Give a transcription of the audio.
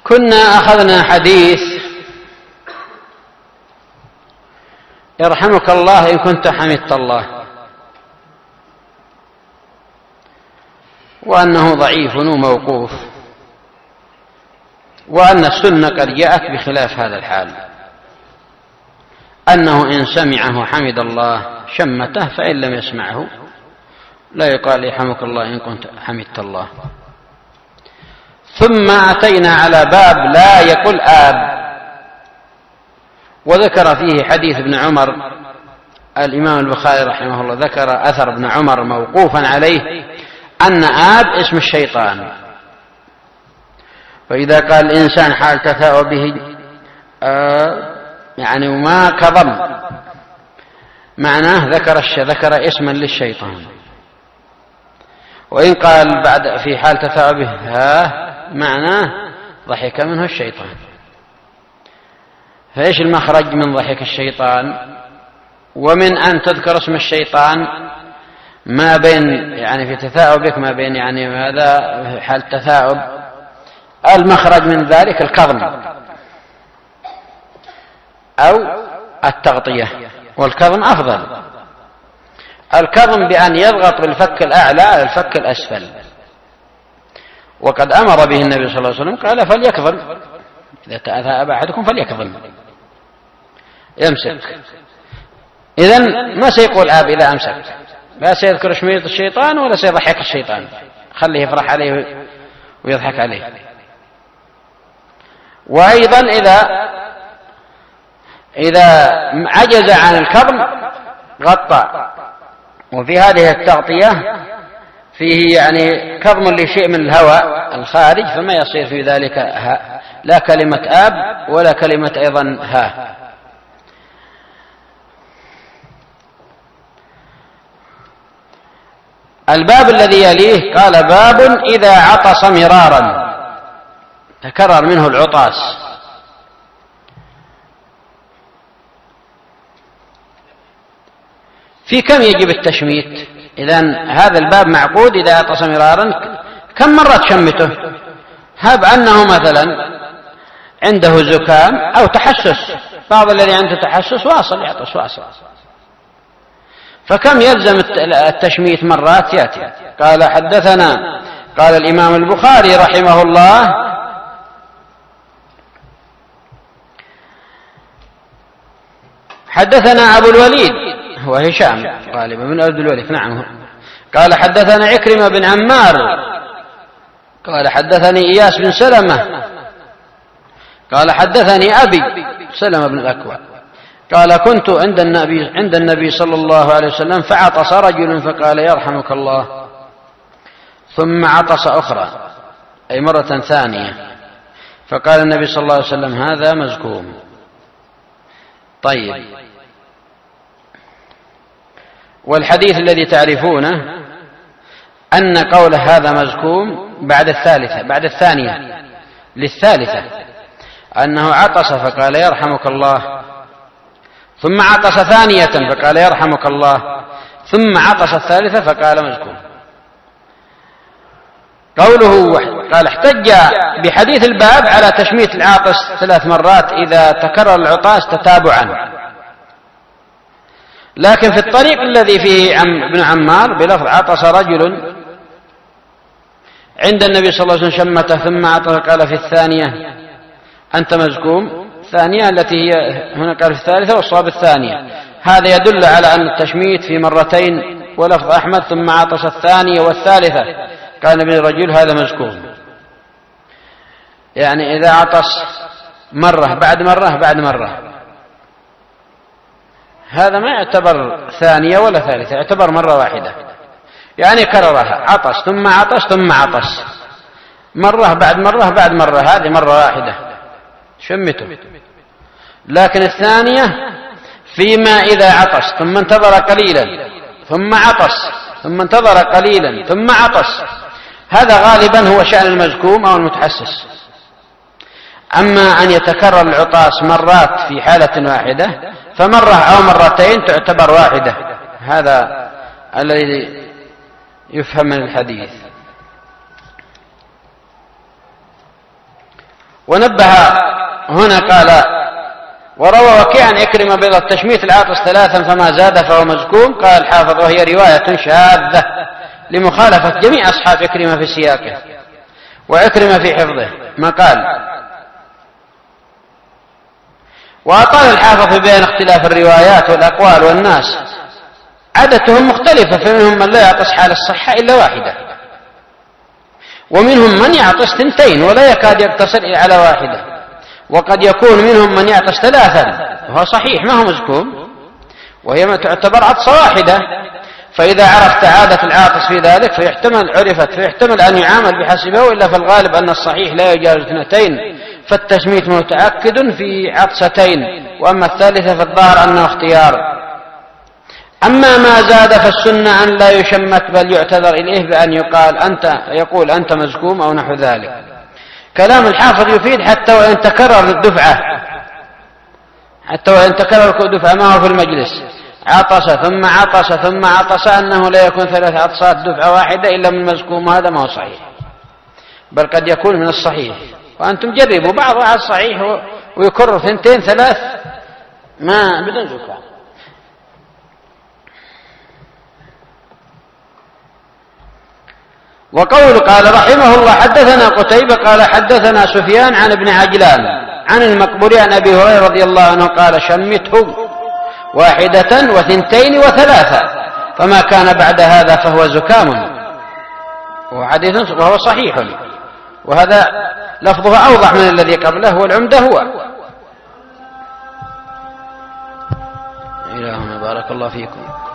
كنا أخذنا حديث يرحمك الله إن كنت حمدت الله، وأنه ضعيف وموقوف، وأن السنة قد جاءت بخلاف هذا الحال، أنه إن سمعه حمد الله شمته، فإن لم يسمعه لا يقال يرحمك الله إن كنت حمدت الله. ثم أتينا على باب لا يقل آب، وذكر فيه حديث ابن عمر. الإمام البخاري رحمه الله ذكر أثر ابن عمر موقوفا عليه أن آب اسم الشيطان، فإذا قال الإنسان حال تثاؤبه يعني وما كظم معناه ذكر اسما للشيطان، وإن قال بعد في حال تثاؤبه معناه ضحك منه الشيطان. فإيش المخرج من ضحك الشيطان ومن أن تذكر اسم الشيطان ما بين يعني في تثاؤبك ما بين يعني هذا حال تثاؤب؟ المخرج من ذلك الكظم أو التغطية، والكظم أفضل. الكظم بأن يضغط بالفك الأعلى على الفك الأسفل، وقد أمر به النبي صلى الله عليه وسلم قال فليكظم، إذا تأثأب أحدكم فليكظم يمسك. إذن ما سيقول آب إذا أمسك، لا سيذكر شميط الشيطان ولا سيضحك الشيطان، خليه يفرح عليه ويضحك عليه. وأيضا إذا عجز عن الكظم غطى، وفي هذه التغطية فيه يعني كظم لشيء من الهواء الخارج، فما يصير في ذلك لا كلمة آب ولا كلمة أيضا ها. الباب الذي يليه قال باب إذا عطس مرارا، تكرر منه العطاس. في كم يجب التشميت؟ إذن هذا الباب معقود إذا عطس مرارا كم مرة تشمته؟ هب أنه مثلا عنده زكام أو تحسس، بعض الذي عنده تحسس واصل يعطس واصل، فكم يلزم التشميت مرات؟ يأتي. قال حدثنا، قال الإمام البخاري رحمه الله حدثنا أبو الوليد هو هشام غالبا من أبو الوليد، نعم. قال حدثنا عكرمة بن عمار قال حدثني إياس بن سلمة قال حدثني أبي سلمة بن الأكوع قال كنت عند النبي صلى الله عليه وسلم فعطس رجل فقال يرحمك الله، ثم عطس أخرى أي مرة ثانية، فقال النبي صلى الله عليه وسلم هذا مزكوم. طيب، والحديث الذي تعرفونه أن قول هذا مزكوم بعد الثانية للثالثة، أنه عطس فقال يرحمك الله، ثم عطس ثانية فقال يرحمك الله، ثم عطس الثالثة فقال مزكوم. قوله قال احتج بحديث الباب على تشميت العاطس 3 مرات إذا تكرر العطاس تتابعا، لكن في الطريق الذي فيه ابن عمار بلفظ عطس رجل عند النبي صلى الله عليه وسلم شمته ثم عطس قال في الثانية أنت مزكوم، الثانية التي هي هنا قال في الثالثة والصواب الثانية، هذا يدل على أن التشميت في مرتين، ولفظ أحمد ثم عطس الثانية والثالثة قال النبي الرجل هذا مزكوم، يعني إذا عطس مرة بعد مرة بعد مرة هذا ما يعتبر ثانية ولا ثالثة، يعتبر مرة واحدة، يعني كررها عطس ثم عطس ثم عطس مرة بعد مرة بعد مرة، هذه مرة واحدة شمته. لكن الثانية فيما إذا عطس ثم انتظر قليلا ثم عطس ثم انتظر قليلا ثم عطس، هذا غالبا هو شأن المزكوم أو المتحسس. أما أن يتكرر العطاس مرات في حالة واحدة فمرة أو مرتين تعتبر واحدة، هذا الذي يفهم من الحديث. ونبه هنا قال: وروى وكيع عن عكرمة بيض التشميت العاطس 3 فما زاد فهو مزكوم. قال الحافظ: وهي رواية شاذة لمخالفة جميع أصحاب عكرمة في سياقه وعكرمة في حفظه ما قال. وأطال الحافظ في بيان اختلاف الروايات والأقوال، والناس عادتهم مختلفة، فمنهم من لا يعطس حال الصحة إلا واحدة، ومنهم من يعطس 2 ولا يكاد يقتصر على واحدة، وقد يكون منهم من يعطس 3 وهو صحيح ما هو مزكوم، وهي ما تعتبر عطسة واحدة. فإذا عرفت عادة العاطس في ذلك فيحتمل أن يعامل بحسبه، وإلا فالغالب أن الصحيح لا يجاوز 2، فالتشميت متأكد في عطستين، وأما الثالثة فالظاهر أنه اختيار. أما ما زاد فالسنة أن لا يشمت بل يعتذر إليه بأن يقول أنت مزكوم أو نحو ذلك. كلام الحافظ يفيد حتى وإن تكرر الدفعة ما هو في المجلس عطس ثم عطس ثم عطس، أنه لا يكون 3 عطسات دفعة واحدة إلا من المزكوم، هذا ما هو صحيح، بل قد يكون من الصحيح. وأنتم جربوا بعض على الصحيح ويكرر 2 3 ما بدون زكاة. وقول قال رحمه الله: حدثنا قتيبة قال حدثنا سفيان عن ابن عجلان عن المقبوري عن أبي هريرة رضي الله عنه قال: شمته 1 و2 و3 فما كان بعد هذا فهو زكام. وهو صحيح، وهذا لفظه أوضح من الذي قبله، والعمدة هو. إلهنا بارك الله فيكم.